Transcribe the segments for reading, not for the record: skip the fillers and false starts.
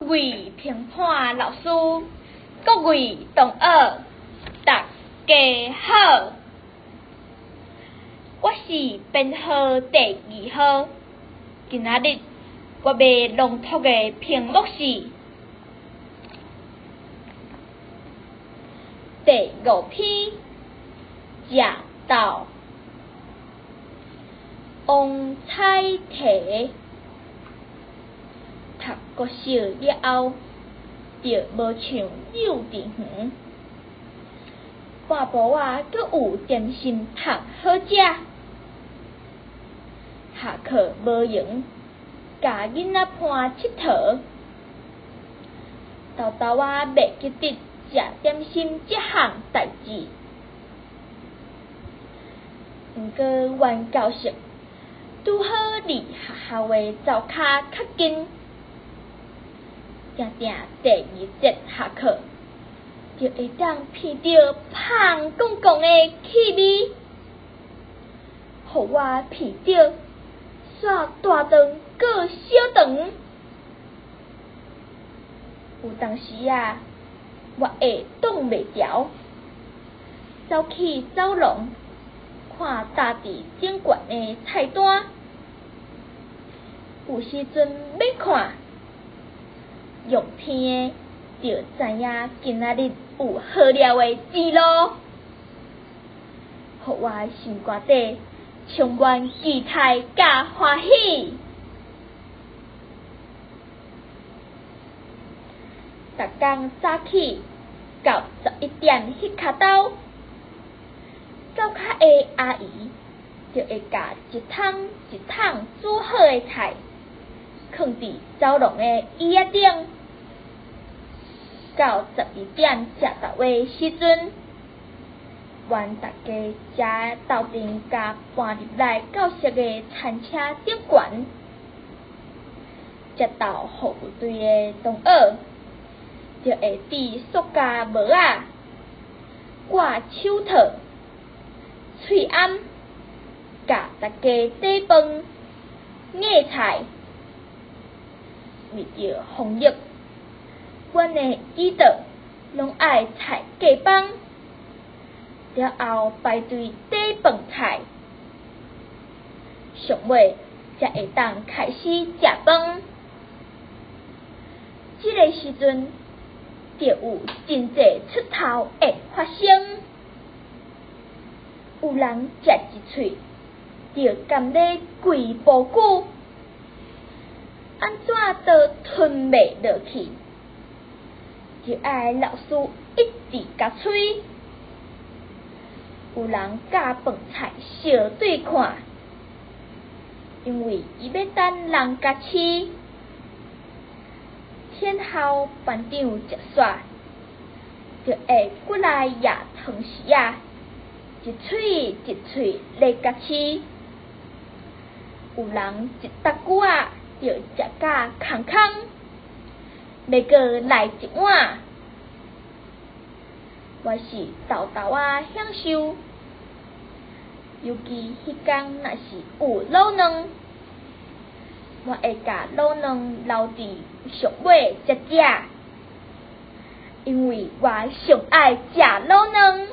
位评判老师，各位同学，大家好，我是编号第2号。今仔日我要朗读的篇目是第5篇《食豆》。王彩提读国小了后，就无像幼稚园，半晡仔阁有点心通好食。下课无闲，甲囡仔伴佚佗，豆豆仔袂记得食点心这项代志。毋过阮教室拄好离学校的走骹较近，定定第2节下课，就会当闻到香滚滚的气味，互我闻到煞大肠搁小肠。有当时啊，我会挡袂牢，走去走廊看搭伫顶悬的菜单。有时阵要看，用听的就知影今仔日有好料的字咯，互我心肝底充满期待甲欢喜。逐工早起到11点迄刻斗，走骹的阿姨就会甲一桶一桶煮好的菜放伫走廊的椅仔顶。到12点食豆的时阵，阮大家才斗阵甲搬入来教室的餐车顶悬。食豆服务队的同学就会伫塑胶帽仔挂手套、喙暗，甲大家递饭、贛菜。为着防疫，阮的椅桌拢爱菜隔板，了后排队递饭菜，上尾才会当开始食饭。这个时阵，就有真济出头会发生。有人食一喙，就甘咧规步久，安怎都吞袂落去，就爱老师一直甲催。有人甲饭菜相对看，因为伊要等人甲饲。天后班长食煞，就会过来压汤匙仔，一喙一喙咧甲饲。有人一搭久仔就食甲空空，要阁来一碗。我是豆豆仔享受，尤其迄天若是有卤卵，我会甲卤卵留伫上尾才食，因为我上爱食卤卵。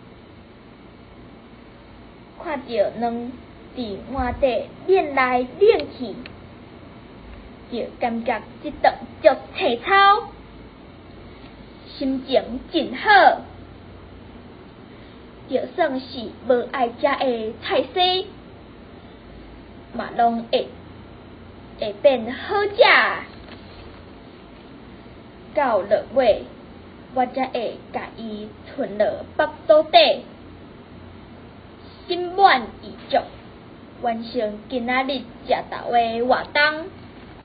看到卵伫碗底捻来捻去，就感觉这顿足青草，心情真好。就算是无爱食的菜色，嘛拢会变好食。到落尾，我才会甲伊吞落腹肚底，心满意足，完成今仔日食豆的活动。